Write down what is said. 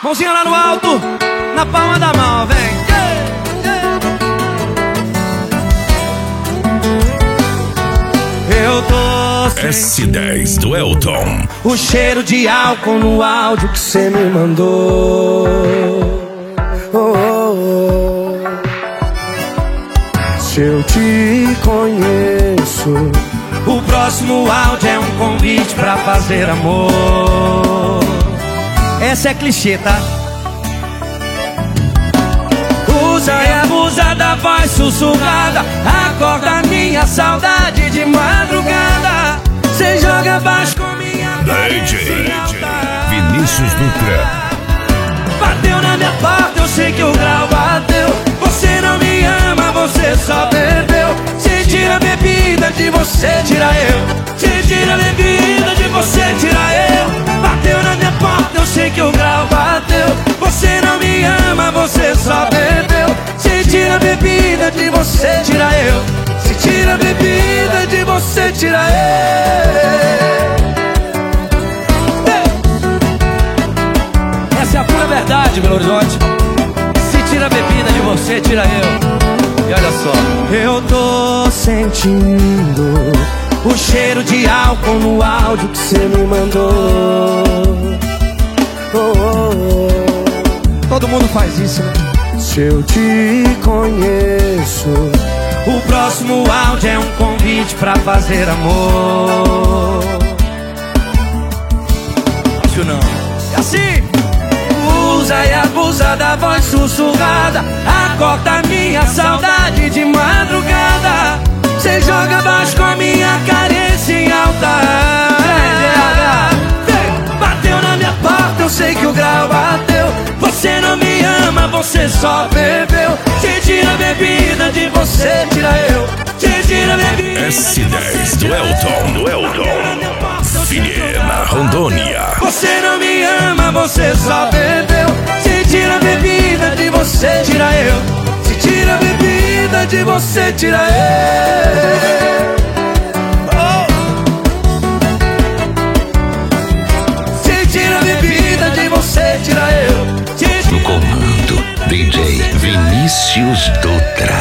Mãozinha lá no alto, na palma da mão, vem. Eu tô S10 do Elton. o cheiro de álcool no áudio que cê me mandou. Oh, oh, oh. Se eu te conheço, o próximo áudio é um convite pra fazer amor. Essa é clichê, tá? Usa e abusa da voz sussurrada, acorda minha saudade de madrugada. Cê joga baixo com minha DJ Vinícius Dutra. Bateu na minha porta, eu sei que o grau bateu. Você não me ama, você só bebeu. Se tira a bebida, de você tira eu. Se tira a bebida, de você tira eu. Bateu na minha porta, eu sei que o grau bateu. Você não me ama, você só bebeu. Se tira a bebida, de você tira eu. Se tira a bebida, de você tira eu. Essa é a pura verdade, Belo Horizonte. Se tira a bebida de você, tira eu. E olha só, eu tô sentindo o cheiro de álcool no áudio que cê me mandou. Oh, oh, oh. Todo mundo faz isso, né? Se eu te conheço, o próximo áudio é um convite pra fazer amor. Acho não. É assim. Usa e abusa da voz sussurrada, acorda minha saudade de madrugada. Cê joga baixo com a minha carência em alta. Bateu na minha porta, eu sei que o grau bateu. Você não me ama, você só bebeu. Se tira a bebida, de você tira eu. Se tira a bebida, S10 do Elton. Vilhena, Rondônia. Você não me ama, você só bebeu. Se tira a bebida, de você tira eu. Se tira a bebida, de você tira eu. Oh. Se tira a bebida, de você tira eu. No comando, DJ Vinícius Dutra.